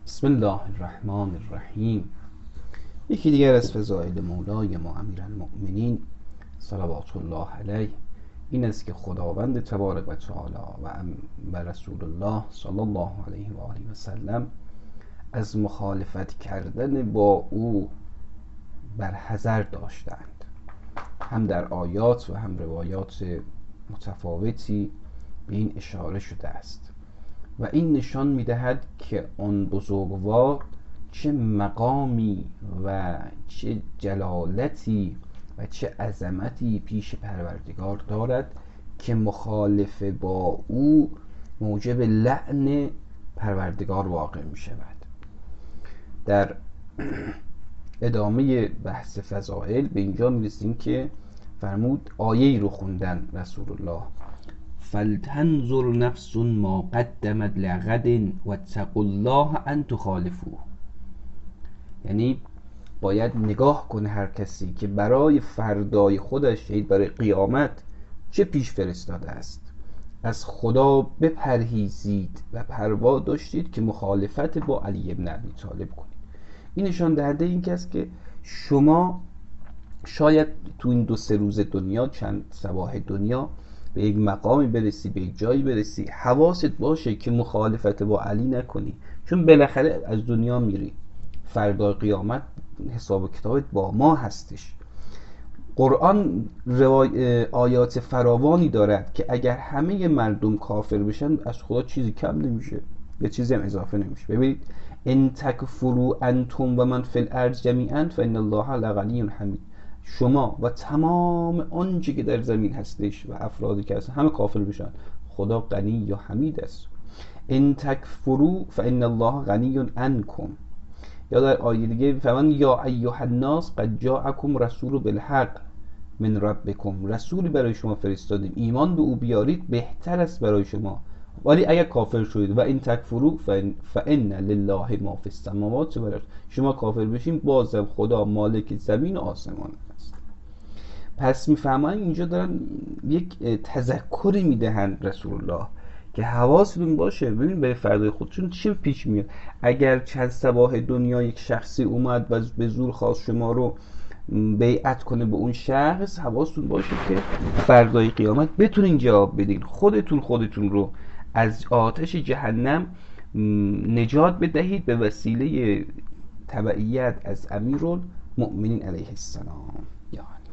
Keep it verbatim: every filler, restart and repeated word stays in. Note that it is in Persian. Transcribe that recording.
بسم الله الرحمن الرحیم. یکی دیگر از فضائل مولای ما امیرالمؤمنین صلوات الله علیه این است که خداوند تبارک و تعالی و, و رسول الله صلی الله علیه و آله و سلم از مخالفت کردن با او برحذر داشتند. هم در آیات و هم روایات متفاوتی به این اشاره شده است و این نشان می‌دهد که آن بزرگوار چه مقامی و چه جلالتی و چه عظمتی پیش پروردگار دارد که مخالف با او موجب لعن پروردگار واقع می شود. در ادامه بحث فضائل به اینجا می رسیم که فرمود آیه‌ای رو خوندن رسول الله: فلتنظر نفس ما قدمت لغد واتقوا الله ان تخالفوه. یعنی باید نگاه کنه هر کسی که برای فردای خودش، یعنی برای قیامت، چه پیش فرستاده است. از خدا بپرهیزید و پروا داشتید که مخالفت با علی بن ابی طالب کنید. این نشان دهنده این است که شما شاید تو این دو سه روز دنیا، چند صباح دنیا، به یک مقامی برسی، به یک جایی برسی، حواست باشه که مخالفت با علی نکنی، چون بالاخره از دنیا میری. فردا قیامت حساب و کتابت با ما هستش. قرآن روای... آیات فراوانی دارد که اگر همه مردم کافر بشن از خدا چیزی کم نمیشه، یه چیزی هم اضافه نمیشه. ببینید: ان تکفروا انتم و من فی الارض جمیعا فان الله لغنی حمید. شما و تمام آنچه که در زمین هستش و افرادی که هستن همه کافر بشن، خدا غنی یا حمید است. ان تکفروا فان الله غنی عنکم. یا در آیه دیگه فرمان: یا ایها الناس قد جاءکم رسول بالحق من ربکم. رسولی برای شما فرستادیم، ایمان به او بیارید بهتر است برای شما. ولی اگر کافر شدید و این تکفروا فان لله ما فی السماوات و الارض، شما کافر بشین بازم خدا مالک زمین و آسمان است. پس میفهمن اینجا دارن یک تذکری میدهند رسول الله که حواستون باشه. ببین به فردای خودشون چی پیش میاد. اگر چند صباح دنیا یک شخصی اومد و به زور خواست شما رو بیعت کنه به اون شخص، حواستون باشه که فردای قیامت بتونین جواب بدین، خودتون خودتون رو از آتش جهنم نجات بدهید به وسیله تبعیت از امیرالمؤمنین علیه السلام.